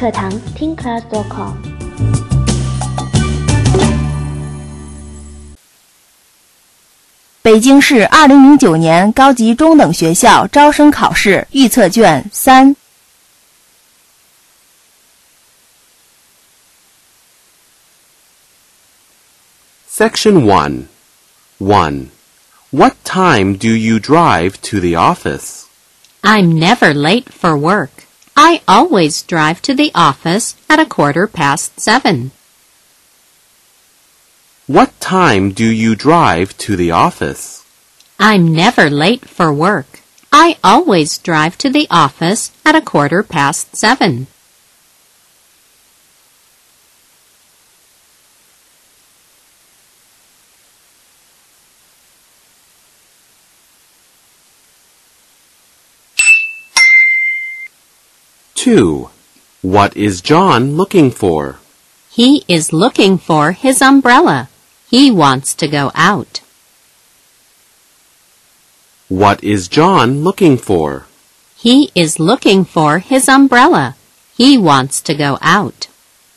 课堂 TeenClass.com。 北京市2009年高级中等学校招生考试预测卷3。 Section 1. 1. What time do you drive to the office? I'm never late for work. I always drive to the office at 7:15. What time do you drive to the office? I'm never late for work. I always drive to the office at 7:15. 2. What is John looking for? He is looking for his umbrella. He wants to go out. What is John looking for? He is looking for his umbrella. He wants to go out.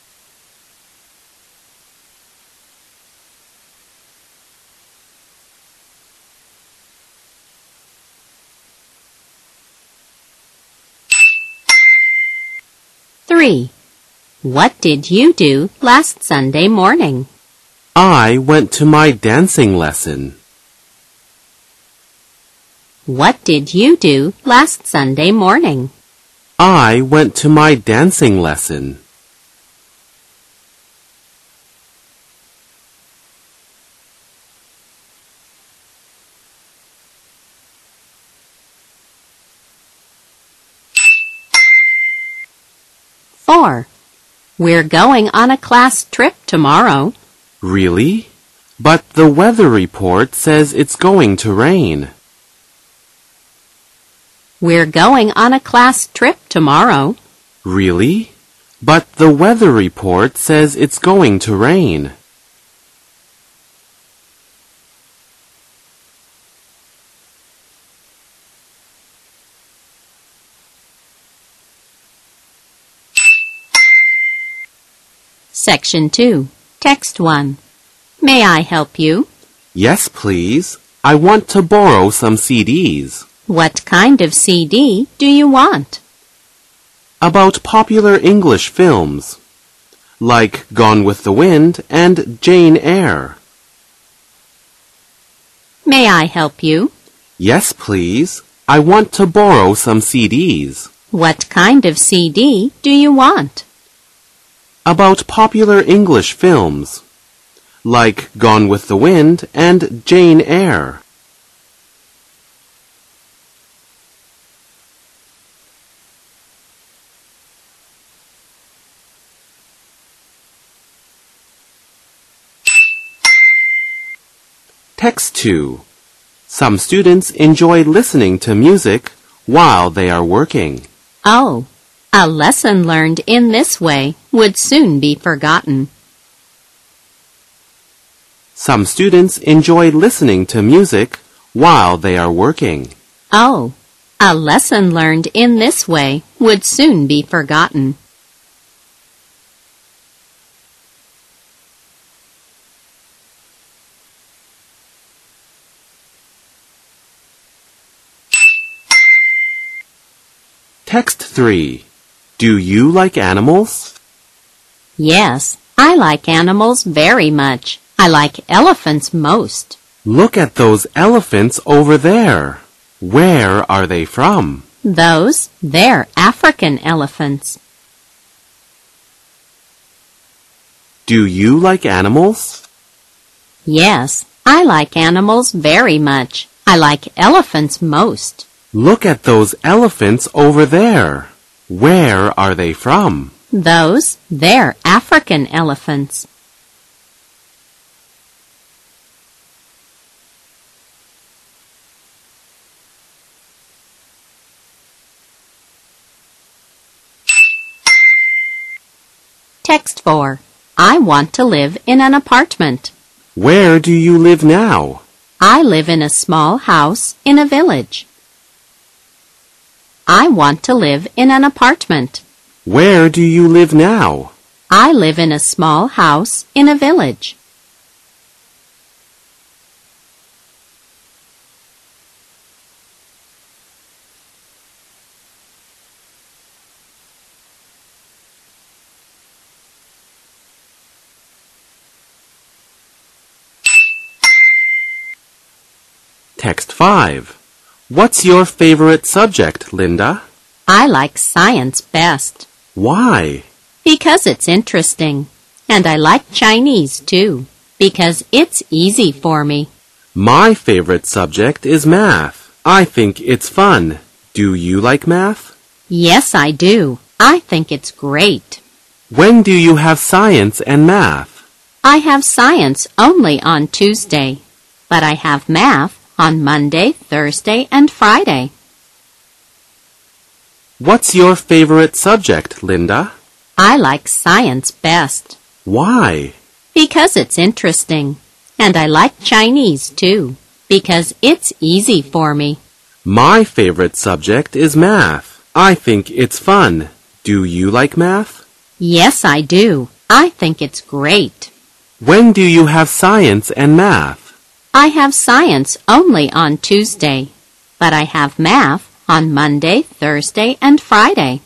3. What did you do last Sunday morning? I went to my dancing lesson. What did you do last Sunday morning? I went to my dancing lesson. 4. We're going on a class trip tomorrow. Really? But the weather report says it's going to rain. We're going on a class trip tomorrow. Really? But the weather report says it's going to rain. 'Section 2. Text 1. May I help you? Yes, please. I want to borrow some CDs. What kind of CD do you want? About popular English films, like Gone with the Wind and Jane Eyre. May I help you? Yes, please. I want to borrow some CDs. What kind of CD do you want? About popular English films, like Gone with the Wind and Jane Eyre. Text 2. Some students enjoy listening to music while they are working. Oh, a lesson learned in this way would soon be forgotten. Some students enjoy listening to music while they are working. Oh, a lesson learned in this way would soon be forgotten. Text 3. Do you like animals? Yes, I like animals very much. I like elephants most. Look at those elephants over there. Where are they from? They're African elephants. Do you like animals? Yes, I like animals very much. I like elephants most. Look at those elephants over there. Where are they from? They're African elephants. Text 4. I want to live in an apartment. Where do you live now? I live in a small house in a village. I want to live in an apartment. Where do you live now? I live in a small house in a village. Text 5. What's your favorite subject, Linda? I like science best. Why? Because it's interesting. And I like Chinese too, because it's easy for me. My favorite subject is math. I think it's fun. Do you like math? Yes, I do. I think it's great. When do you have science and math? I have science only on Tuesday, but I have math on Monday, Thursday, and Friday. What's your favorite subject, Linda? I like science best. Why? Because it's interesting. And I like Chinese too, because it's easy for me. My favorite subject is math. I think it's fun. Do you like math? Yes, I do. I think it's great. When do you have science and math? I have science only on Tuesday, but I have math on Monday, Thursday, and Friday.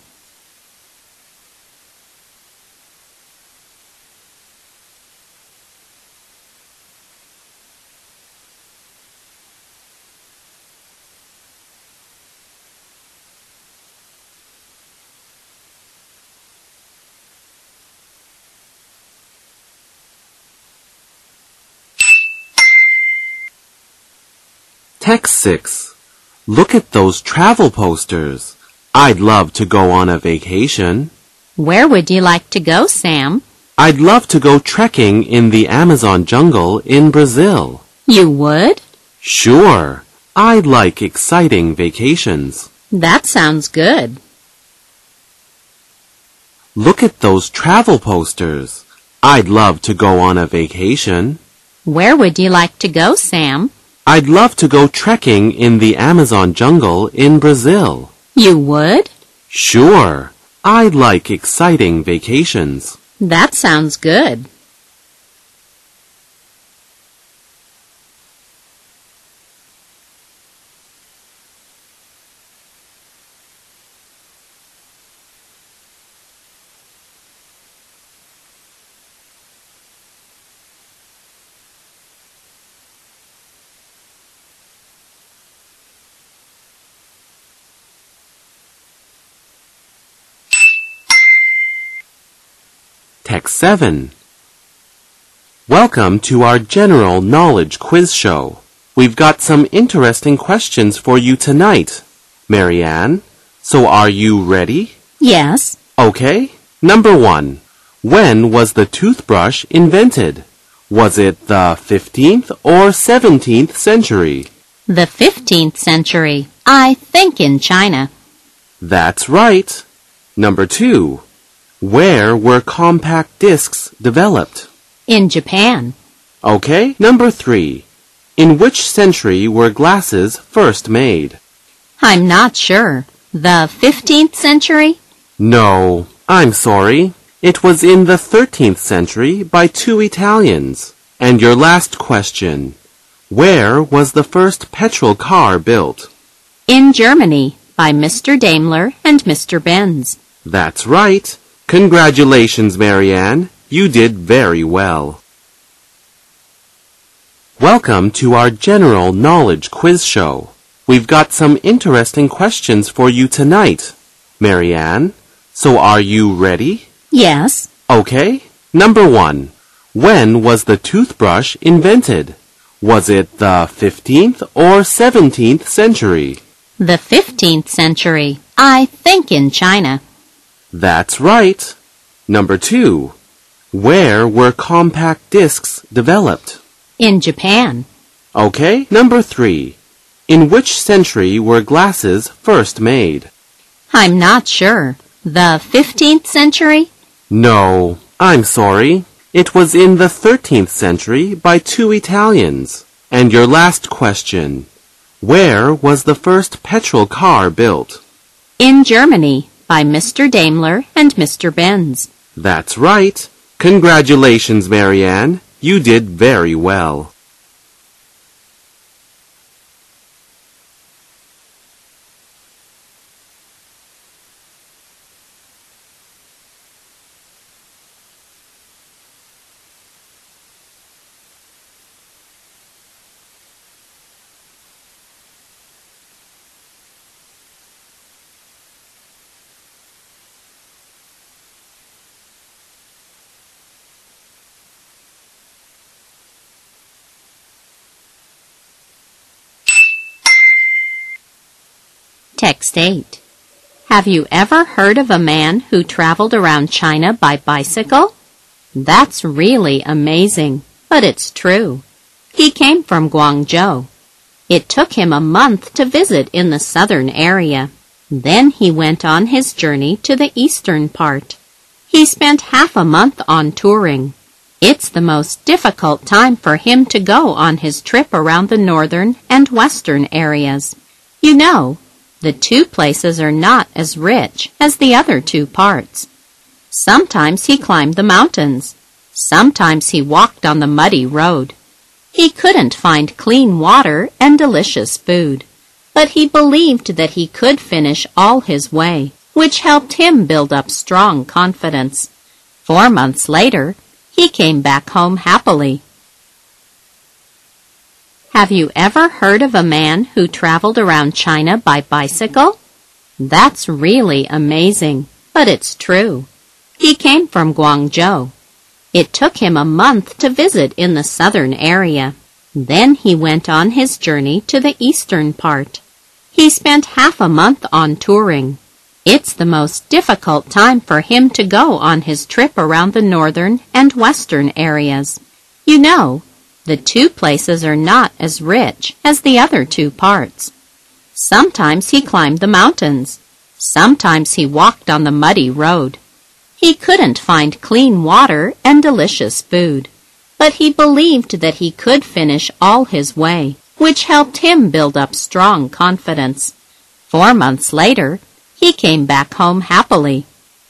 Text 6. Look at those travel posters. I'd love to go on a vacation. Where would you like to go, Sam? I'd love to go trekking in the Amazon jungle in Brazil. You would? Sure. I like exciting vacations. That sounds good. Look at those travel posters. I'd love to go on a vacation. Where would you like to go, Sam? I'd love to go trekking in the Amazon jungle in Brazil. You would? Sure. I like exciting vacations. That sounds good. Text 7. Welcome to our General Knowledge Quiz Show. We've got some interesting questions for you tonight. Marianne, so are you ready? Yes. Okay. Number 1. When was the toothbrush invented? Was it the 15th or 17th century? The 15th century. I think in China. That's right. Number 2. Where were compact discs developed? In Japan. Okay. Number 3. In which century were glasses first made? I'm not sure. The 15th century? No, I'm sorry. It was in the 13th century by 2 Italians. And your last question. Where was the first petrol car built? In Germany, by Mr. Daimler and Mr. Benz. That's right. Congratulations, Marianne. You did very well. Welcome to our General Knowledge Quiz Show. We've got some interesting questions for you tonight. Marianne, so are you ready? Yes. Okay. Number 1. When was the toothbrush invented? Was it the 15th or 17th century? The 15th century. I think in China. That's right. Number 2. Where were compact discs developed? In Japan. Okay. Number 3. In which century were glasses first made? I'm not sure. The 15th century? No, I'm sorry. It was in the 13th century by 2 Italians. And your last question. Where was the first petrol car built? In Germany, by by Mr. Daimler and Mr. Benz. That's right. Congratulations, Marianne. You did very well. Text 8. Have you ever heard of a man who traveled around China by bicycle? That's really amazing, but it's true. He came from Guangzhou. It took him a month to visit in the southern area. Then he went on his journey to the eastern part. He spent half a month on touring. It's the most difficult time for him to go on his trip around the northern and western areas. You know, the two places are not as rich as the other two parts. Sometimes he climbed the mountains. Sometimes he walked on the muddy road. He couldn't find clean water and delicious food, but he believed that he could finish all his way, which helped him build up strong confidence. 4 months later, he came back home happily. Have you ever heard of a man who traveled around China by bicycle? That's really amazing, but it's true. He came from Guangzhou. It took him a month to visit in the southern area. Then he went on his journey to the eastern part. He spent half a month on touring. It's the most difficult time for him to go on his trip around the northern and western areas. You know, the two places are not as rich as the other two parts. Sometimes he climbed the mountains. Sometimes he walked on the muddy road. He couldn't find clean water and delicious food, but he believed that he could finish all his way, which helped him build up strong confidence. 4 months later, he came back home happily.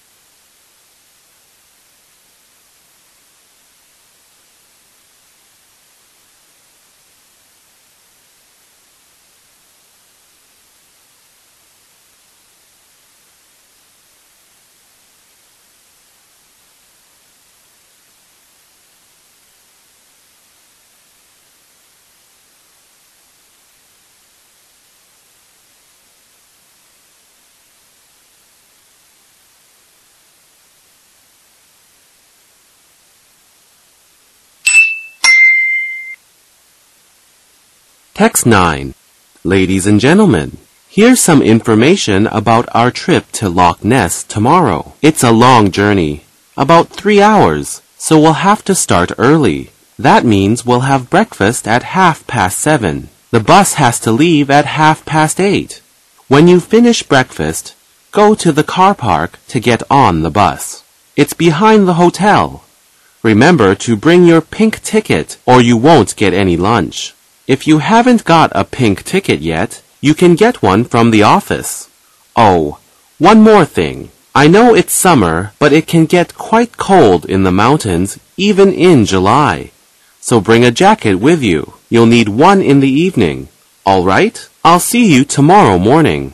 Text 9. Ladies and gentlemen, here's some information about our trip to Loch Ness tomorrow. It's a long journey, about 3 hours, so we'll have to start early. That means we'll have breakfast at 7:30. The bus has to leave at 8:30. When you finish breakfast, go to the car park to get on the bus. It's behind the hotel. Remember to bring your pink ticket or you won't get any lunch. If you haven't got a pink ticket yet, you can get one from the office. Oh, one more thing. I know it's summer, but it can get quite cold in the mountains even in July. So bring a jacket with you. You'll need one in the evening. All right? I'll see you tomorrow morning.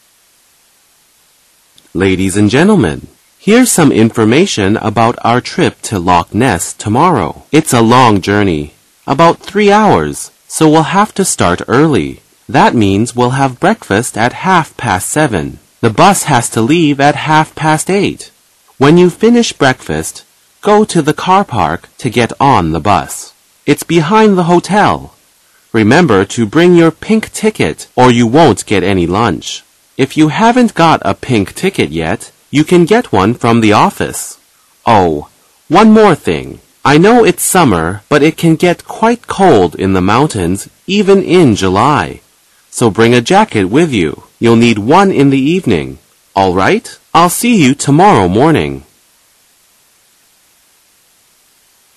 Ladies and gentlemen, here's some information about our trip to Loch Ness tomorrow. It's a long journey, about 3 hours. So we'll have to start early. That means we'll have breakfast at 7:30. The bus has to leave at 8:30. When you finish breakfast, go to the car park to get on the bus. It's behind the hotel. Remember to bring your pink ticket or you won't get any lunch. If you haven't got a pink ticket yet, you can get one from the office. Oh, one more thing. I know it's summer, but it can get quite cold in the mountains even in July. So bring a jacket with you. You'll need one in the evening. All right? I'll see you tomorrow morning.